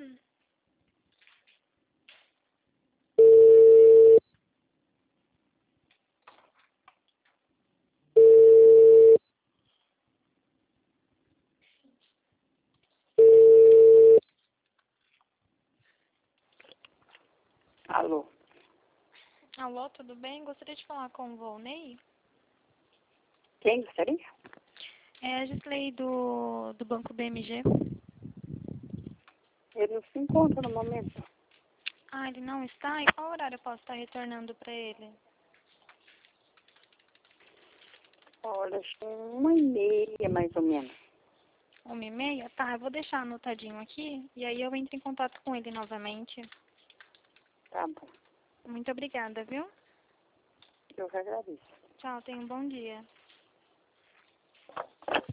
Alô? Alô, tudo bem? Gostaria de falar com o Volney. Quem gostaria? É a Gisley do Banco BMG. Ele não se encontra no momento. Ah, ele não está? E qual horário eu posso estar retornando para ele? Olha, acho que 1h30, mais ou menos. 1h30? Tá, eu vou deixar anotadinho aqui e aí eu entro em contato com ele novamente. Tá bom. Muito obrigada, viu? Eu que agradeço. Tchau, tenha um bom dia.